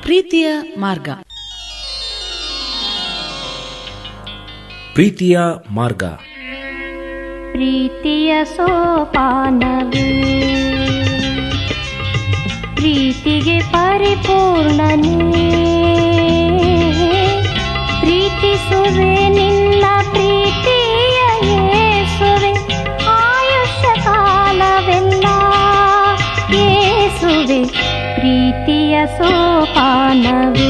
ಪ್ರೀತಿಯ ಮಾರ್ಗ. ಪ್ರೀತಿಯ ಮಾರ್ಗ. ಪ್ರೀತಿಯ ಸೋಪಾನವೇ ಪ್ರೀತಿಗೆ ಪರಿಪೂರ್ಣನೇ. ಪ್ರೀತಿಸುವೆ ನಿನ್ನ ಪ್ರೀತಿಯ ಯೇಸುವೆ, ಆಯುಷ್ಯ ಕಾಲವೆಲ್ಲ ಯೇಸುವೆ ಪ್ರೀತಿಯ ಸೋಪಾನವೇ.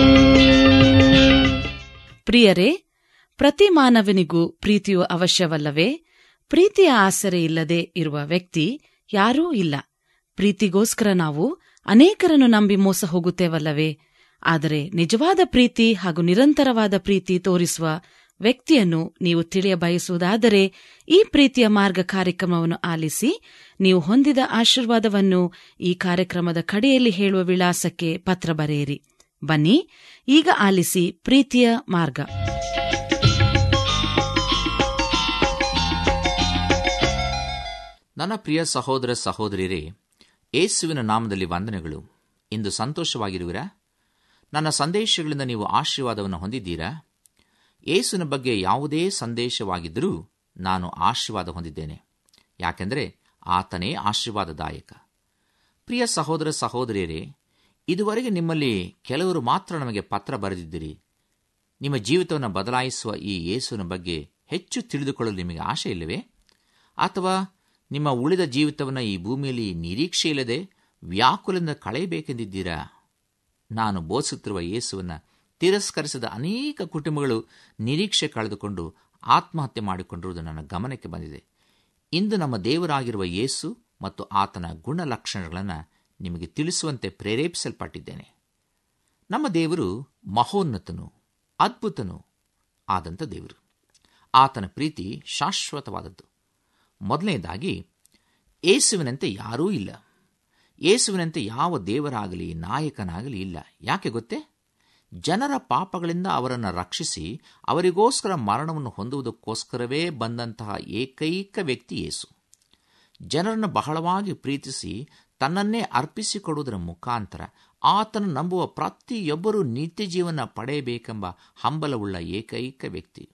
ಪ್ರಿಯರೇ, ಪ್ರತಿ ಮಾನವನಿಗೂ ಪ್ರೀತಿಯು ಅವಶ್ಯವಲ್ಲವೇ? ಪ್ರೀತಿಯ ಆಸರೆ ಇಲ್ಲದೆ ಇರುವ ವ್ಯಕ್ತಿ ಯಾರೂ ಇಲ್ಲ. ಪ್ರೀತಿಗೋಸ್ಕರ ನಾವು ಅನೇಕರನ್ನು ನಂಬಿ ಮೋಸ ಹೋಗುತ್ತೇವಲ್ಲವೇ? ಆದರೆ ನಿಜವಾದ ಪ್ರೀತಿ ಹಾಗೂ ನಿರಂತರವಾದ ಪ್ರೀತಿ ತೋರಿಸುವ ವ್ಯಕ್ತಿಯನ್ನು ನೀವು ತಿಳಿಯ ಬಯಸುವುದಾದರೆ ಈ ಪ್ರೀತಿಯ ಮಾರ್ಗ ಕಾರ್ಯಕ್ರಮವನ್ನು ಆಲಿಸಿ. ನೀವು ಹೊಂದಿದ ಆಶೀರ್ವಾದವನ್ನು ಈ ಕಾರ್ಯಕ್ರಮದ ಕಡೆಯಲ್ಲಿ ಹೇಳುವ ವಿಳಾಸಕ್ಕೆ ಪತ್ರ ಬರೆಯಿರಿ. ಬನ್ನಿ, ಈಗ ಆಲಿಸಿ ಪ್ರೀತಿಯ ಮಾರ್ಗ. ನನ್ನ ಪ್ರಿಯ ಸಹೋದರ ಸಹೋದರಿಯರೇ, ಯೇಸುವಿನ ನಾಮದಲ್ಲಿ ವಂದನೆಗಳು. ಇಂದು ಸಂತೋಷವಾಗಿರುವಿರಾ? ನನ್ನ ಸಂದೇಶಗಳಿಂದ ನೀವು ಆಶೀರ್ವಾದವನ್ನು ಹೊಂದಿದ್ದೀರಾ? ಯೇಸುವಿನ ಬಗ್ಗೆ ಯಾವುದೇ ಸಂದೇಶವಾಗಿದ್ದರೂ ನಾನು ಆಶೀರ್ವಾದ ಹೊಂದಿದ್ದೇನೆ, ಯಾಕೆಂದರೆ ಆತನೇ ಆಶೀರ್ವಾದದಾಯಕ. ಪ್ರಿಯ ಸಹೋದರ ಸಹೋದರಿಯರೇ, ಇದುವರೆಗೆ ನಿಮ್ಮಲ್ಲಿ ಕೆಲವರು ಮಾತ್ರ ನಮಗೆ ಪತ್ರ ಬರೆದಿದ್ದೀರಿ. ನಿಮ್ಮ ಜೀವಿತವನ್ನು ಬದಲಾಯಿಸುವ ಈ ಯೇಸುವಿನ ಬಗ್ಗೆ ಹೆಚ್ಚು ತಿಳಿದುಕೊಳ್ಳಲು ನಿಮಗೆ ಆಶೆ ಇಲ್ಲವೇ? ಅಥವಾ ನಿಮ್ಮ ಉಳಿದ ಜೀವಿತವನ್ನು ಈ ಭೂಮಿಯಲ್ಲಿ ನಿರೀಕ್ಷೆಯಿಲ್ಲದೆ ವ್ಯಾಕುಲದಿಂದ ಕಳೆಯಬೇಕೆಂದಿದ್ದೀರಾ? ನಾನು ಬೋಧಿಸುತ್ತಿರುವ ಯೇಸುವನ್ನು ತಿರಸ್ಕರಿಸಿದ ಅನೇಕ ಕುಟುಂಬಗಳು ನಿರೀಕ್ಷೆ ಕಳೆದುಕೊಂಡು ಆತ್ಮಹತ್ಯೆ ಮಾಡಿಕೊಂಡಿರುವುದು ನನ್ನ ಗಮನಕ್ಕೆ ಬಂದಿದೆ. ಇಂದು ನಮ್ಮ ದೇವರಾಗಿರುವ ಯೇಸು ಮತ್ತು ಆತನ ಗುಣಲಕ್ಷಣಗಳನ್ನು ನಿಮಗೆ ತಿಳಿಸುವಂತೆ ಪ್ರೇರೇಪಿಸಲ್ಪಟ್ಟಿದ್ದೇನೆ. ನಮ್ಮ ದೇವರು ಮಹೋನ್ನತನು, ಅದ್ಭುತನು ಆದಂಥ ದೇವರು. ಆತನ ಪ್ರೀತಿ ಶಾಶ್ವತವಾದದ್ದು. ಮೊದಲನೇದಾಗಿ, ಯೇಸುವಿನಂತೆ ಯಾರೂ ಇಲ್ಲ. ಯೇಸುವಿನಂತೆ ಯಾವ ದೇವರಾಗಲಿ ನಾಯಕನಾಗಲಿ ಇಲ್ಲ. ಯಾಕೆ ಗೊತ್ತೇ? ಜನರ ಪಾಪಗಳಿಂದ ಅವರನ್ನು ರಕ್ಷಿಸಿ ಅವರಿಗೋಸ್ಕರ ಮರಣವನ್ನು ಹೊಂದುವುದಕ್ಕೋಸ್ಕರವೇ ಬಂದಂತಹ ಏಕೈಕ ವ್ಯಕ್ತಿ ಯೇಸು. ಜನರನ್ನು ಬಹಳವಾಗಿ ಪ್ರೀತಿಸಿ ತನ್ನನ್ನೇ ಅರ್ಪಿಸಿಕೊಡುವುದರ ಮುಖಾಂತರ ಆತನ ನಂಬುವ ಪ್ರತಿಯೊಬ್ಬರೂ ನಿತ್ಯ ಜೀವನ ಪಡೆಯಬೇಕೆಂಬ ಹಂಬಲವುಳ್ಳ ಏಕೈಕ ವ್ಯಕ್ತಿ.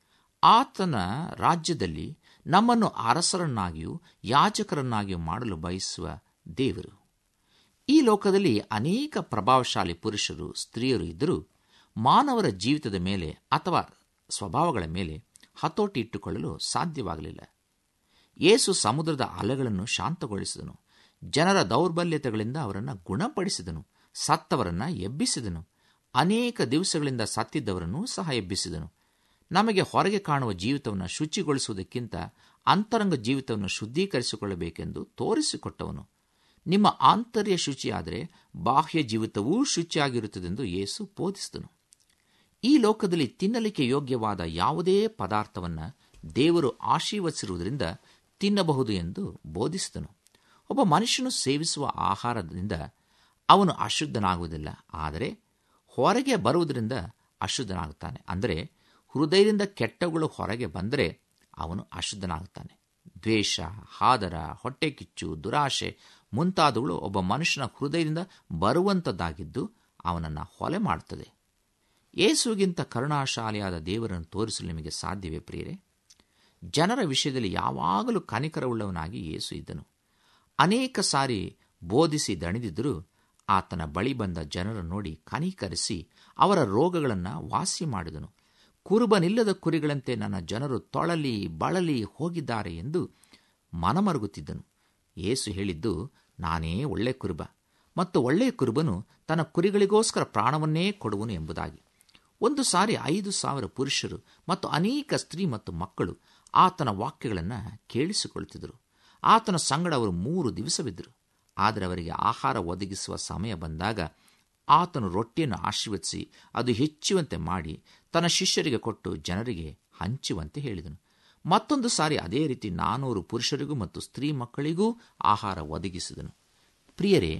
ಆತನ ರಾಜ್ಯದಲ್ಲಿ ನಮ್ಮನ್ನು ಅರಸರನ್ನಾಗಿಯೂ ಯಾಜಕರನ್ನಾಗಿಯೂ ಮಾಡಲು ಬಯಸುವ ದೇವರು. ಈ ಲೋಕದಲ್ಲಿ ಅನೇಕ ಪ್ರಭಾವಶಾಲಿ ಪುರುಷರು, ಸ್ತ್ರೀಯರು ಇದ್ದರೂ ಮಾನವರ ಜೀವಿತದ ಮೇಲೆ ಅಥವಾ ಸ್ವಭಾವಗಳ ಮೇಲೆ ಹತೋಟಿ ಇಟ್ಟುಕೊಳ್ಳಲು ಸಾಧ್ಯವಾಗಲಿಲ್ಲ. ಯೇಸು ಸಮುದ್ರದ ಅಲೆಗಳನ್ನು ಶಾಂತಗೊಳಿಸಿದನು. ಜನರ ದೌರ್ಬಲ್ಯತೆಗಳಿಂದ ಅವರನ್ನು ಗುಣಪಡಿಸಿದನು. ಸತ್ತವರನ್ನು ಎಬ್ಬಿಸಿದನು. ಅನೇಕ ದಿವಸಗಳಿಂದ ಸತ್ತಿದ್ದವರನ್ನೂ ಸಹ ಎಬ್ಬಿಸಿದನು. ನಮಗೆ ಹೊರಗೆ ಕಾಣುವ ಜೀವಿತವನ್ನು ಶುಚಿಗೊಳಿಸುವುದಕ್ಕಿಂತ ಅಂತರಂಗ ಜೀವಿತವನ್ನು ಶುದ್ಧೀಕರಿಸಿಕೊಳ್ಳಬೇಕೆಂದು ತೋರಿಸಿಕೊಟ್ಟವನು. ನಿಮ್ಮ ಆಂತರ್ಯ ಶುಚಿಯಾದರೆ ಬಾಹ್ಯ ಜೀವಿತವೂ ಶುಚಿಯಾಗಿರುತ್ತದೆಂದು ಯೇಸು ಬೋಧಿಸಿದನು. ಈ ಲೋಕದಲ್ಲಿ ತಿನ್ನಲಿಕ್ಕೆ ಯೋಗ್ಯವಾದ ಯಾವುದೇ ಪದಾರ್ಥವನ್ನು ದೇವರು ಆಶೀರ್ವದಿಸಿರುವುದರಿಂದ ತಿನ್ನಬಹುದು ಎಂದು ಬೋಧಿಸಿದನು. ಒಬ್ಬ ಮನುಷ್ಯನು ಸೇವಿಸುವ ಆಹಾರದಿಂದ ಅವನು ಅಶುದ್ಧನಾಗುವುದಿಲ್ಲ, ಆದರೆ ಹೊರಗೆ ಬರುವುದರಿಂದ ಅಶುದ್ಧನಾಗುತ್ತಾನೆ. ಅಂದರೆ ಹೃದಯದಿಂದ ಕೆಟ್ಟವುಗಳು ಹೊರಗೆ ಬಂದರೆ ಅವನು ಅಶುದ್ಧನಾಗುತ್ತಾನೆ. ದ್ವೇಷ, ಹಾದರ, ಹೊಟ್ಟೆಕಿಚ್ಚು, ದುರಾಶೆ ಮುಂತಾದವುಗಳು ಒಬ್ಬ ಮನುಷ್ಯನ ಹೃದಯದಿಂದ ಬರುವಂಥದ್ದಾಗಿದ್ದು ಅವನನ್ನು ಹೊಲೆ ಮಾಡುತ್ತದೆ. ಯೇಸುಗಿಂತ ಕರುಣಾಶಾಲಿಯಾದ ದೇವರನ್ನು ತೋರಿಸಲು ನಿಮಗೆ ಸಾಧ್ಯವೇ ಪ್ರಿಯರೇ? ಜನರ ವಿಷಯದಲ್ಲಿ ಯಾವಾಗಲೂ ಕನಿಕರವುಳ್ಳವನಾಗಿ ಯೇಸು ಇದ್ದನು. ಅನೇಕ ಸಾರಿ ಬೋಧಿಸಿ ದಣಿದಿದ್ದರೂ ಆತನ ಬಳಿ ಬಂದ ಜನರನ್ನು ನೋಡಿ ಕನಿಕರಿಸಿ ಅವರ ರೋಗಗಳನ್ನು ವಾಸಿ ಮಾಡಿದನು. ಕುರುಬನಿಲ್ಲದ ಕುರಿಗಳಂತೆ ನನ್ನ ಜನರು ತೊಳಲಿ ಬಳಲಿ ಹೋಗಿದ್ದಾರೆ ಎಂದು ಮನಮರುಗುತ್ತಿದ್ದನು. ಯೇಸು ಹೇಳಿದ್ದು, ನಾನೇ ಒಳ್ಳೆ ಕುರುಬ ಮತ್ತು ಒಳ್ಳೆಯ ಕುರುಬನು ತನ್ನ ಕುರಿಗಳಿಗೋಸ್ಕರ ಪ್ರಾಣವನ್ನೇ ಕೊಡುವನು ಎಂಬುದಾಗಿ. ಒಂದು ಸಾರಿ 5,000 ಪುರುಷರು ಮತ್ತು ಅನೇಕ ಸ್ತ್ರೀ ಮತ್ತು ಮಕ್ಕಳು ಆತನ ವಾಕ್ಯಗಳನ್ನು ಕೇಳಿಸಿಕೊಳ್ಳುತ್ತಿದ್ದರು. ಆತನ ಸಂಗಡ ಅವರು 3 ದಿವಸವಿದ್ದರು. ಆದರೆ ಅವರಿಗೆ ಆಹಾರ ಒದಗಿಸುವ ಸಮಯ ಬಂದಾಗ ಆತನು ರೊಟ್ಟಿಯನ್ನು ಆಶೀರ್ವದಿಸಿ ಅದು ಹೆಚ್ಚುವಂತೆ ಮಾಡಿ ತನ್ನ ಶಿಷ್ಯರಿಗೆ ಕೊಟ್ಟು ಜನರಿಗೆ ಹಂಚುವಂತೆ ಹೇಳಿದನು. ಮತ್ತೊಂದು ಸಾರಿ ಅದೇ ರೀತಿ 400 ಪುರುಷರಿಗೂ ಮತ್ತು ಸ್ತ್ರೀ ಮಕ್ಕಳಿಗೂ ಆಹಾರ ಒದಗಿಸಿದನು. ಪ್ರಿಯರೇ,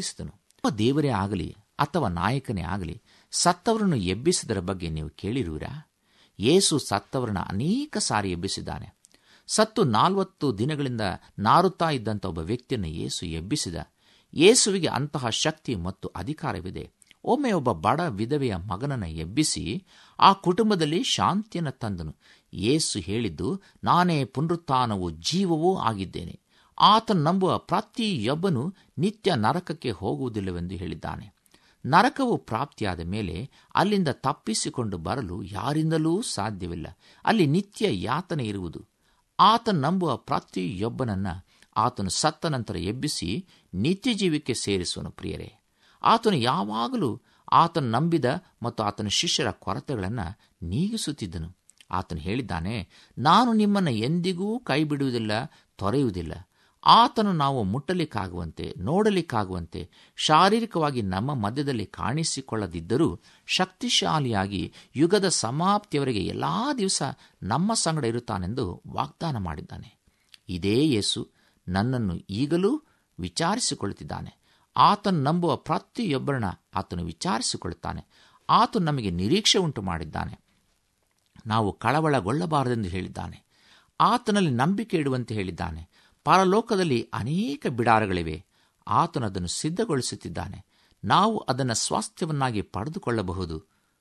ದೇವರೇ ಆಗಲಿ ಅಥವಾ ನಾಯಕನೇ ಆಗಲಿ ಸತ್ತವರನ್ನು ಎಬ್ಬಿಸಿದರ ಬಗ್ಗೆ ನೀವು ಕೇಳಿರುವಿರಾ? ಯೇಸು ಸತ್ತವರನ್ನು ಅನೇಕ ಸಾರಿ ಎಬ್ಬಿಸಿದ್ದಾನೆ. ಸತ್ತು 40 ದಿನಗಳಿಂದ ನಾರುತ್ತಾ ಇದ್ದಂಥ ಒಬ್ಬ ವ್ಯಕ್ತಿಯನ್ನು ಯೇಸು ಎಬ್ಬಿಸಿದ. ಯೇಸುವಿಗೆ ಅಂತಹ ಶಕ್ತಿ ಮತ್ತು ಅಧಿಕಾರವಿದೆ. ಒಮ್ಮೆ ಒಬ್ಬ ಬಡ ವಿಧವೆಯ ಮಗನನ್ನು ಎಬ್ಬಿಸಿ ಆ ಕುಟುಂಬದಲ್ಲಿ ಶಾಂತಿಯನ್ನು ತಂದನು. ಯೇಸು ಹೇಳಿದ್ದು, ನಾನೇ ಪುನರುತ್ಥಾನವೂ ಜೀವವೂ ಆಗಿದ್ದೇನೆ. ಆತನು ನಂಬುವ ಪ್ರತಿಯೊಬ್ಬನು ನಿತ್ಯ ನರಕಕ್ಕೆ ಹೋಗುವುದಿಲ್ಲವೆಂದು ಹೇಳಿದ್ದಾನೆ. ನರಕವು ಪ್ರಾಪ್ತಿಯಾದ ಮೇಲೆ ಅಲ್ಲಿಂದ ತಪ್ಪಿಸಿಕೊಂಡು ಬರಲು ಯಾರಿಂದಲೂ ಸಾಧ್ಯವಿಲ್ಲ. ಅಲ್ಲಿ ನಿತ್ಯ ಯಾತನೆ ಇರುವುದು. ಆತನು ನಂಬುವ ಪ್ರತಿಯೊಬ್ಬನನ್ನು ಆತನು ಸತ್ತ ನಂತರ ಎಬ್ಬಿಸಿ ನಿತ್ಯ ಜೀವಕ್ಕೆ ಸೇರಿಸುವನು. ಪ್ರಿಯರೇ, ಆತನು ಯಾವಾಗಲೂ ಆತನು ನಂಬಿದ ಮತ್ತು ಆತನ ಶಿಷ್ಯರ ಕೊರತೆಗಳನ್ನು ನೀಗಿಸುತ್ತಿದ್ದನು. ಆತನು ಹೇಳಿದ್ದಾನೆ, ನಾನು ನಿಮ್ಮನ್ನು ಎಂದಿಗೂ ಕೈಬಿಡುವುದಿಲ್ಲ, ತೊರೆಯುವುದಿಲ್ಲ. ಆತನು ನಾವು ಮುಟ್ಟಲಿಕ್ಕಾಗುವಂತೆ, ನೋಡಲಿಕ್ಕಾಗುವಂತೆ, ಶಾರೀರಿಕವಾಗಿ ನಮ್ಮ ಮಧ್ಯದಲ್ಲಿ ಕಾಣಿಸಿಕೊಳ್ಳದಿದ್ದರೂ ಶಕ್ತಿಶಾಲಿಯಾಗಿ ಯುಗದ ಸಮಾಪ್ತಿಯವರೆಗೆ ಎಲ್ಲಾ ದಿವಸ ನಮ್ಮ ಸಂಗಡ ಇರುತ್ತಾನೆಂದು ವಾಗ್ದಾನ ಮಾಡಿದ್ದಾನೆ. ಇದೇ ಯೇಸು ನನ್ನನ್ನು ಈಗಲೂ ವಿಚಾರಿಸಿಕೊಳ್ಳುತ್ತಿದ್ದಾನೆ. ಆತನು ನಂಬುವ ಪ್ರತಿಯೊಬ್ಬರನ್ನ ಆತನು ವಿಚಾರಿಸಿಕೊಳ್ಳುತ್ತಾನೆ. ಆತನು ನಮಗೆ ನಿರೀಕ್ಷೆ ಉಂಟು ಮಾಡಿದ್ದಾನೆ. ನಾವು ಕಳವಳಗೊಳ್ಳಬಾರದೆಂದು ಹೇಳಿದ್ದಾನೆ. ಆತನಲ್ಲಿ ನಂಬಿಕೆ ಇಡುವಂತೆ ಹೇಳಿದ್ದಾನೆ. ಪರಲೋಕದಲ್ಲಿ ಅನೇಕ ಬಿಡಾರಗಳಿವೆ. ಆತನು ಅದನ್ನು ಸಿದ್ಧಗೊಳಿಸುತ್ತಿದ್ದಾನೆ. ನಾವು ಅದನ್ನು ಸ್ವಾಸ್ಥ್ಯವನ್ನಾಗಿ ಪಡೆದುಕೊಳ್ಳಬಹುದು.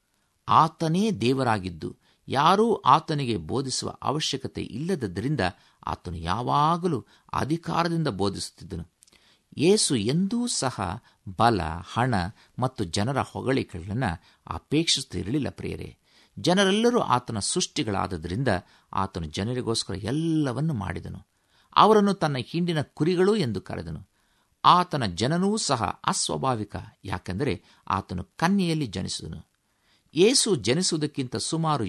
ಆತನೇ ದೇವರಾಗಿದ್ದು ಯಾರೂ ಆತನಿಗೆ ಬೋಧಿಸುವ ಅವಶ್ಯಕತೆ ಇಲ್ಲದ್ದರಿಂದ ಆತನು ಯಾವಾಗಲೂ ಅಧಿಕಾರದಿಂದ ಬೋಧಿಸುತ್ತಿದ್ದನು. ಯೇಸು ಎಂದೂ ಸಹ ಬಲ, ಹಣ ಮತ್ತು ಜನರ ಹೊಗಳಿಕೆಗಳನ್ನು ಅಪೇಕ್ಷಿಸುತ್ತಿರಲಿಲ್ಲ. ಪ್ರಿಯರೇ, ಜನರೆಲ್ಲರೂ ಆತನ ಸೃಷ್ಟಿಗಳಾದ್ದರಿಂದ ಆತನು ಜನರಿಗೋಸ್ಕರ ಎಲ್ಲವನ್ನೂ ಮಾಡಿದನು. ಅವರನ್ನು ತನ್ನ ಹಿಂಡಿನ ಕುರಿಗಳು ಎಂದು ಕರೆದನು. ಆತನ ಜನನೂ ಸಹ ಅಸ್ವಾಭಾವಿಕ, ಯಾಕೆಂದರೆ ಆತನು ಕನ್ಯೆಯಲ್ಲಿ ಜನಿಸಿದನು. ಯೇಸು ಜನಿಸುವುದಕ್ಕಿಂತ ಸುಮಾರು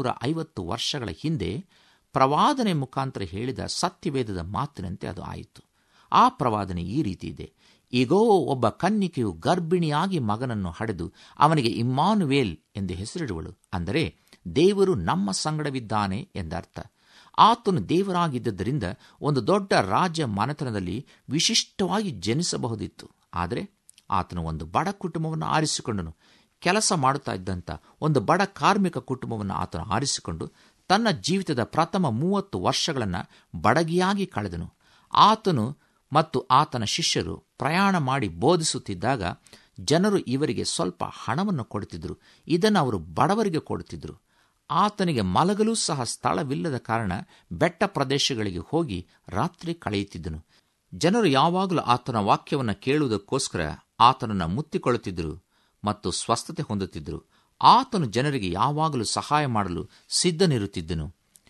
750 ವರ್ಷಗಳ ಹಿಂದೆ ಪ್ರವಾದನೆ ಮುಖಾಂತರ ಹೇಳಿದ ಸತ್ಯವೇದದ ಮಾತಿನಂತೆ ಅದು ಆಯಿತು. ಆ ಪ್ರವಾದನೆ ಈ ರೀತಿ ಇದೆ: ಈಗೋ ಒಬ್ಬ ಕನ್ನಿಕೆಯು ಗರ್ಭಿಣಿಯಾಗಿ ಮಗನನ್ನು ಹಡೆದು ಅವನಿಗೆ ಇಮ್ಮಾನುವೇಲ್ ಎಂದು ಹೆಸರಿಡುವಳು. ಅಂದರೆ ದೇವರು ನಮ್ಮ ಸಂಗಡವಿದ್ದಾನೆ ಎಂದರ್ಥ. ಆತನು ದೇವರಾಗಿದ್ದರಿಂದ ಒಂದು ದೊಡ್ಡ ರಾಜ್ಯ ಮನೆತನದಲ್ಲಿ ವಿಶಿಷ್ಟವಾಗಿ ಜನಿಸಬಹುದಿತ್ತು. ಆದರೆ ಆತನು ಒಂದು ಬಡ ಕುಟುಂಬವನ್ನು ಆರಿಸಿಕೊಂಡನು. ಕೆಲಸ ಮಾಡುತ್ತಾ ಇದ್ದಂಥ ಒಂದು ಬಡ ಕಾರ್ಮಿಕ ಕುಟುಂಬವನ್ನು ಆತನು ಆರಿಸಿಕೊಂಡು ತನ್ನ ಜೀವಿತದ ಪ್ರಥಮ 30 ವರ್ಷಗಳನ್ನು ಬಡಗಿಯಾಗಿ ಕಳೆದನು. ಆತನು ಮತ್ತು ಆತನ ಶಿಷ್ಯರು ಪ್ರಯಾಣ ಮಾಡಿ ಬೋಧಿಸುತ್ತಿದ್ದಾಗ ಜನರು ಇವರಿಗೆ ಸ್ವಲ್ಪ ಹಣವನ್ನು ಕೊಡುತ್ತಿದ್ದರು. ಇದನ್ನು ಅವರು ಬಡವರಿಗೆ ಕೊಡುತ್ತಿದ್ದರು. ಆತನಿಗೆ ಮಲಗಲೂ ಸಹ ಸ್ಥಳವಿಲ್ಲದ ಕಾರಣ ಬೆಟ್ಟ ಪ್ರದೇಶಗಳಿಗೆ ಹೋಗಿ ರಾತ್ರಿ ಕಳೆಯುತ್ತಿದ್ದನು. ಜನರು ಯಾವಾಗಲೂ ಆತನ ವಾಕ್ಯವನ್ನು ಕೇಳುವುದಕ್ಕೋಸ್ಕರ ಆತನನ್ನು ಮುತ್ತಿಕೊಳ್ಳುತ್ತಿದ್ದರು ಮತ್ತು ಸ್ವಸ್ಥತೆ ಹೊಂದುತ್ತಿದ್ದರು. ಆತನು ಜನರಿಗೆ ಯಾವಾಗಲೂ ಸಹಾಯ ಮಾಡಲು ಸಿದ್ಧನಿರುತ್ತಿದ್ದನು.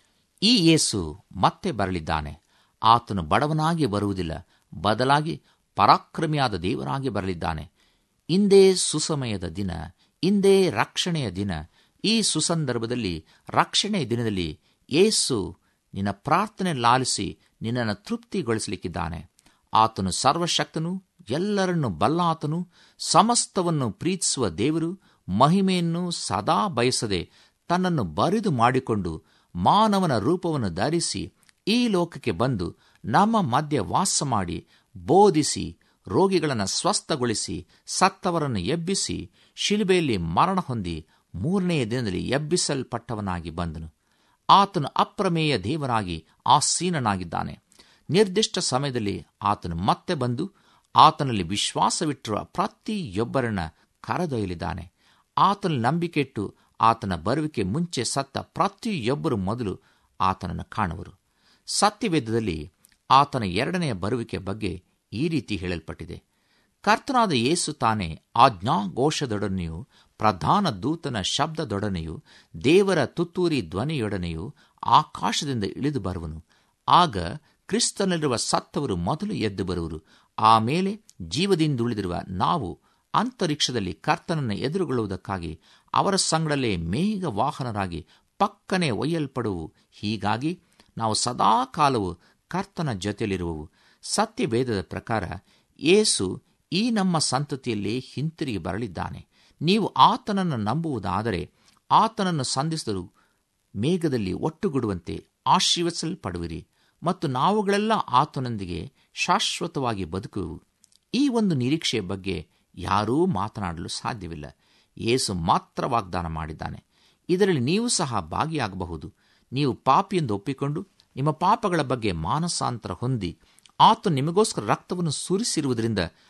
ಈ ಯೇಸು ಮತ್ತೆ ಬರಲಿದ್ದಾನೆ. ಆತನು ಬಡವನಾಗಿ ಬರುವುದಿಲ್ಲ, ಬದಲಾಗಿ ಪರಾಕ್ರಮಿಯಾದ ದೇವರಾಗಿ ಬರಲಿದ್ದಾನೆ. ಇಂದೇ ಸುಸಮಯದ ದಿನ, ಇಂದೇ ರಕ್ಷಣೆಯ ದಿನ. ಈ ಸುಸಂದರ್ಭದಲ್ಲಿ, ರಕ್ಷಣೆಯ ದಿನದಲ್ಲಿ ಯೇಸು ನಿನ್ನ ಪ್ರಾರ್ಥನೆ ಲಾಲಿಸಿ ನಿನ್ನನ್ನು ತೃಪ್ತಿಗೊಳಿಸಲಿಕ್ಕಿದ್ದಾನೆ. ಆತನು ಸರ್ವಶಕ್ತನು, ಎಲ್ಲರನ್ನು ಬಲ್ಲಾತನು, ಸಮಸ್ತವನ್ನು ಪ್ರೀತಿಸುವ ದೇವರು, ಮಹಿಮೆಯನ್ನು ಸದಾ ಬಯಸದೆ ತನ್ನನ್ನು ಬರಿದು ಮಾಡಿಕೊಂಡು ಮಾನವನ ರೂಪವನ್ನು ಧರಿಸಿ ಈ ಲೋಕಕ್ಕೆ ಬಂದು ನಮ್ಮ ಮಧ್ಯೆ ವಾಸ ಮಾಡಿ ಬೋಧಿಸಿ ರೋಗಿಗಳನ್ನು ಸ್ವಸ್ಥಗೊಳಿಸಿ ಸತ್ತವರನ್ನು ಎಬ್ಬಿಸಿ ಶಿಲುಬೆಯಲ್ಲಿ ಮರಣ ಹೊಂದಿ 3ನೆಯ ದಿನದಲ್ಲಿ ಎಬ್ಬಿಸಲ್ಪಟ್ಟವನಾಗಿ ಬಂದನು. ಆತನು ಅಪ್ರಮೇಯ ದೇವರಾಗಿ ಆಸೀನನಾಗಿದ್ದಾನೆ. ನಿರ್ದಿಷ್ಟ ಸಮಯದಲ್ಲಿ ಆತನು ಮತ್ತೆ ಬಂದು ಆತನಲ್ಲಿ ವಿಶ್ವಾಸವಿಟ್ಟಿರುವ ಪ್ರತಿಯೊಬ್ಬರನ್ನ ಕರೆದೊಯ್ಯಲಿದ್ದಾನೆ. ಆತನಲ್ಲಿ ನಂಬಿಕೆಯಿಟ್ಟು ಆತನ ಬರುವಿಕೆ ಮುಂಚೆ ಸತ್ತ ಪ್ರತಿಯೊಬ್ಬರು ಮೊದಲು ಆತನನ್ನು ಕಾಣುವರು. ಸತ್ಯವೇದದಲ್ಲಿ ಆತನ 2ನೆಯ ಬರುವಿಕೆ ಬಗ್ಗೆ ಈ ರೀತಿ ಹೇಳಲ್ಪಟ್ಟಿದೆ: ಕರ್ತನಾದ ಯೇಸು ತಾನೇ ಆಜ್ಞಾಘೋಷದೊಡನೆಯೂ ಪ್ರಧಾನ ದೂತನ ಶಬ್ದದೊಡನೆಯೂ ದೇವರ ತುತ್ತೂರಿ ಧ್ವನಿಯೊಡನೆಯೂ ಆಕಾಶದಿಂದ ಇಳಿದು ಬರುವನು. ಆಗ ಕ್ರಿಸ್ತನಲ್ಲಿರುವ ಸತ್ತವರು ಮೊದಲು ಎದ್ದು ಬರುವರು. ಆಮೇಲೆ ಜೀವದಿಂದುಳಿದಿರುವ ನಾವು ಅಂತರಿಕ್ಷದಲ್ಲಿ ಕರ್ತನನ್ನು ಎದುರುಗೊಳ್ಳುವುದಕ್ಕಾಗಿ ಅವರ ಸಂಗಡಲೇ ಮೇಘ ವಾಹನರಾಗಿ ಪಕ್ಕನೆ ಒಯ್ಯಲ್ಪಡುವು. ಹೀಗಾಗಿ ನಾವು ಸದಾ ಕಾಲವು ಕರ್ತನ ಜೊತೆಯಲ್ಲಿರುವವು. ಸತ್ಯವೇದದ ಪ್ರಕಾರ ಯೇಸು ಈ ನಮ್ಮ ಸಂತತಿಯಲ್ಲಿ ಹಿಂತಿರುಗಿ ಬರಲಿದ್ದಾನೆ. ನೀವು ಆತನನ್ನು ನಂಬುವುದಾದರೆ ಆತನನ್ನು ಸಂಧಿಸಿದರೂ ಮೇಘದಲ್ಲಿ ಒಟ್ಟುಗೂಡುವಂತೆ ಆಶೀರ್ವದಿಸಲ್ಪಡುವಿರಿ ಮತ್ತು ನಾವುಗಳೆಲ್ಲ ಆತನೊಂದಿಗೆ ಶಾಶ್ವತವಾಗಿ ಬದುಕುವೆವು. ಈ ಒಂದು ನಿರೀಕ್ಷೆಯ ಬಗ್ಗೆ ಯಾರೂ ಮಾತನಾಡಲು ಸಾಧ್ಯವಿಲ್ಲ. ಯೇಸು ಮಾತ್ರ ವಾಗ್ದಾನ ಮಾಡಿದ್ದಾನೆ. ಇದರಲ್ಲಿ ನೀವು ಸಹ ಭಾಗಿಯಾಗಬಹುದು. ನೀವು ಪಾಪಿಯೆಂದು ಒಪ್ಪಿಕೊಂಡು ನಿಮ್ಮ ಪಾಪಗಳ ಬಗ್ಗೆ ಮಾನಸಾಂತರ ಹೊಂದಿ ಆತನು ನಿಮಗೋಸ್ಕರ ರಕ್ತವನ್ನು ಸುರಿಸಿರುವುದರಿಂದ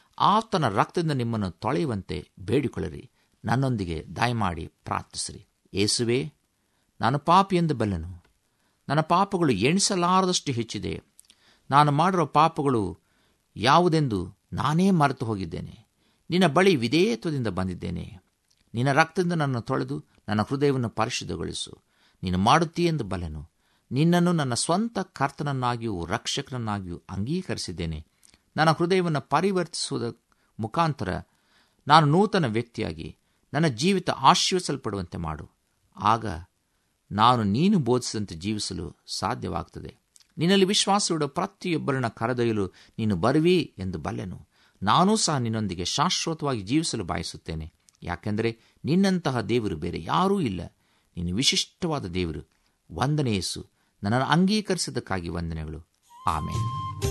ಆತನ ರಕ್ತದಿಂದ ನಿಮ್ಮನ್ನು ತೊಳೆಯುವಂತೆ ಬೇಡಿಕೊಳ್ಳಿರಿ. ನನ್ನೊಂದಿಗೆ ದಯಮಾಡಿ ಪ್ರಾರ್ಥಿಸಿರಿ. ಯೇಸುವೇ, ನಾನು ಪಾಪಿ ಎಂದು ಬಲ್ಲೆನು. ನನ್ನ ಪಾಪಗಳು ಎಣಿಸಲಾರದಷ್ಟು ಹೆಚ್ಚಿದೆ. ನಾನು ಮಾಡಿರುವ ಪಾಪಗಳು ಯಾವುದೆಂದು ನಾನೇ ಮರೆತು ಹೋಗಿದ್ದೇನೆ. ನಿನ್ನ ಬಳಿ ವಿಧೇಯತ್ವದಿಂದ ಬಂದಿದ್ದೇನೆ. ನಿನ್ನ ರಕ್ತದಿಂದ ನನ್ನನ್ನು ತೊಳೆದು ನನ್ನ ಹೃದಯವನ್ನು ಪರಿಶುದ್ಧಗೊಳಿಸು. ನೀನು ಮಾಡುತ್ತೀಯೆಂದು ಬಲ್ಲೆನು. ನಿನ್ನನ್ನು ನನ್ನ ಸ್ವಂತ ಕರ್ತನನ್ನಾಗಿಯೂ ರಕ್ಷಕನನ್ನಾಗಿಯೂ ಅಂಗೀಕರಿಸಿದ್ದೇನೆ. ನನ್ನ ಹೃದಯವನ್ನು ಪರಿವರ್ತಿಸುವುದ ಮುಖಾಂತರ ನಾನು ನೂತನ ವ್ಯಕ್ತಿಯಾಗಿ ನನ್ನ ಜೀವಿತ ಆಶೀರ್ವಿಸಲ್ಪಡುವಂತೆ ಮಾಡು. ಆಗ ನಾನು ನೀನು ಬೋಧಿಸಿದಂತೆ ಜೀವಿಸಲು ಸಾಧ್ಯವಾಗುತ್ತದೆ. ನಿನ್ನಲ್ಲಿ ವಿಶ್ವಾಸವಿಡುವ ಪ್ರತಿಯೊಬ್ಬರನ್ನ ಕರೆದೊಯ್ಯಲು ನೀನು ಬರುವಿ ಎಂದು ಬಲ್ಲೆನು. ನಾನೂ ಸಹ ನಿನ್ನೊಂದಿಗೆ ಶಾಶ್ವತವಾಗಿ ಜೀವಿಸಲು ಬಯಸುತ್ತೇನೆ. ಯಾಕೆಂದರೆ ನಿನ್ನಂತಹ ದೇವರು ಬೇರೆ ಯಾರೂ ಇಲ್ಲ. ನೀನು ವಿಶಿಷ್ಟವಾದ ದೇವರು. ವಂದನೆ ಯೇಸು. ನನ್ನನ್ನು ಅಂಗೀಕರಿಸಿದ್ದಕ್ಕಾಗಿ ವಂದನೆಗಳು. ಆಮೇಲೆ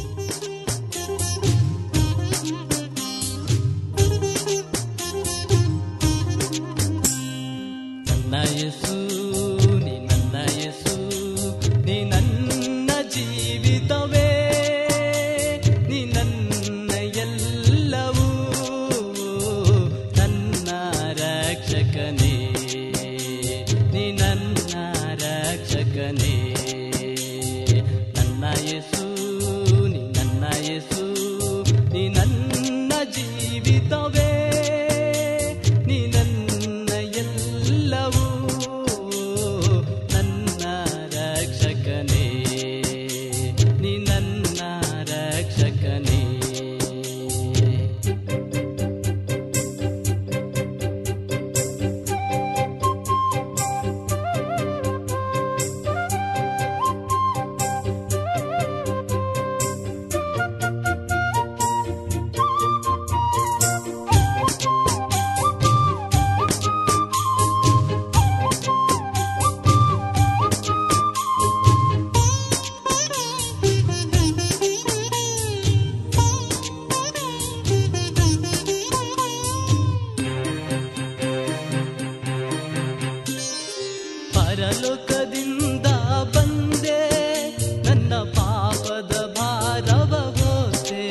ಪರಲೋಕದಿಂದ ಬಂದೆ, ನನ್ನ ಪಾಪದ ಭಾರವ ಹೊತ್ತೆ.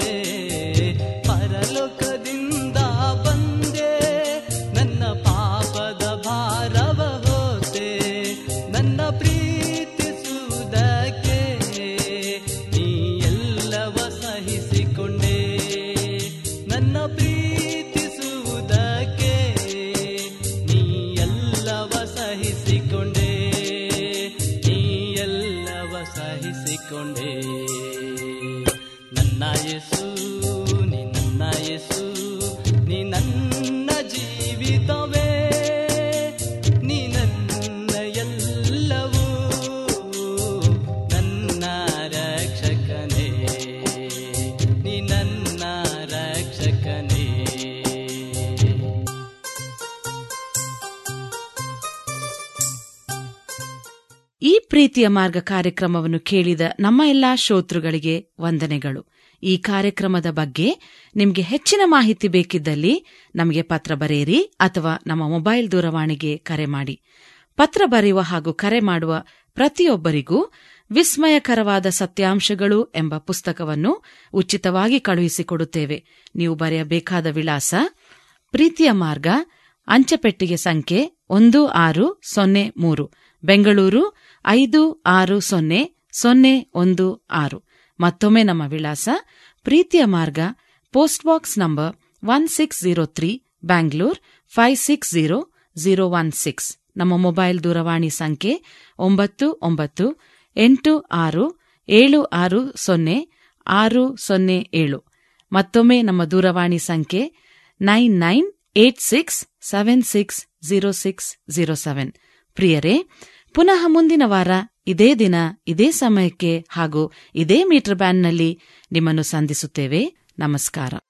ಪರಲೋಕದಿಂದ ಬಂದೆ, ನನ್ನ ಪಾಪದ ಭಾರವ ಹೊತ್ತೆ. ನನ್ನ ಪ್ರೀತಿಸುವುದಕ್ಕೆ ನೀ ಎಲ್ಲವ ಸಹಿಸಿಕೊಂಡೆ. ನನ್ನ ಪ್ರೀತಿಸುವುದಕ್ಕೆ ನೀ ಎಲ್ಲವ ಸಹಿಸಿಕೊಂಡೆ. ಸಹಿಸಿಕೊಂಡೆ. ನನ್ನ ಯೇಸು, ನೀ ನನ್ನ ಯೇಸು, ನೀ ನನ್ನ ಜೀವಿತವೇ, ನೀ ನನ್ನ ಎಲ್ಲವೂ, ನನ್ನ ರಕ್ಷಕನೇ, ನೀ ನನ್ನ ರಕ್ಷಕನೇ. ಈ ಪ್ರೀತಿಯ ಮಾರ್ಗ ಕಾರ್ಯಕ್ರಮವನ್ನು ಕೇಳಿದ ನಮ್ಮ ಎಲ್ಲಾ ಶ್ರೋತೃಗಳಿಗೆ ವಂದನೆಗಳು. ಈ ಕಾರ್ಯಕ್ರಮದ ಬಗ್ಗೆ ನಿಮಗೆ ಹೆಚ್ಚಿನ ಮಾಹಿತಿ ಬೇಕಿದ್ದಲ್ಲಿ ನಮಗೆ ಪತ್ರ ಬರೆಯಿರಿ ಅಥವಾ ನಮ್ಮ ಮೊಬೈಲ್ ದೂರವಾಣಿಗೆ ಕರೆ ಮಾಡಿ. ಪತ್ರ ಬರೆಯುವ ಹಾಗೂ ಕರೆ ಮಾಡುವ ಪ್ರತಿಯೊಬ್ಬರಿಗೂ ವಿಸ್ಮಯಕರವಾದ ಸತ್ಯಾಂಶಗಳು ಎಂಬ ಪುಸ್ತಕವನ್ನು ಉಚಿತವಾಗಿ ಕಳುಹಿಸಿಕೊಡುತ್ತೇವೆ. ನೀವು ಬರೆಯಬೇಕಾದ ವಿಳಾಸ: ಪ್ರೀತಿಯ ಮಾರ್ಗ, ಅಂಚೆಪೆಟ್ಟಿಗೆ ಸಂಖ್ಯೆ 1603, ಬೆಂಗಳೂರು 560016. ಮತ್ತೊಮ್ಮೆ ನಮ್ಮ ವಿಳಾಸ: ಪ್ರೀತಿಯ ಮಾರ್ಗ, ಪೋಸ್ಟ್ ಬಾಕ್ಸ್ ನಂಬರ್ 1603, ಬ್ಯಾಂಗ್ಳೂರ್ 560016. ನಮ್ಮ ಮೊಬೈಲ್ ದೂರವಾಣಿ ಸಂಖ್ಯೆ 9986760607. ಮತ್ತೊಮ್ಮೆ ನಮ್ಮ ದೂರವಾಣಿ ಸಂಖ್ಯೆ 9986760607. ಪ್ರಿಯರೇ, ಪುನಃ ಮುಂದಿನ ವಾರ ಇದೇ ದಿನ ಇದೇ ಸಮಯಕ್ಕೆ ಹಾಗೂ ಇದೇ ಮೀಟರ್ ಬ್ಯಾಂಡ್ನಲ್ಲಿ ನಿಮ್ಮನ್ನು ಸಂಧಿಸುತ್ತೇವೆ. ನಮಸ್ಕಾರ.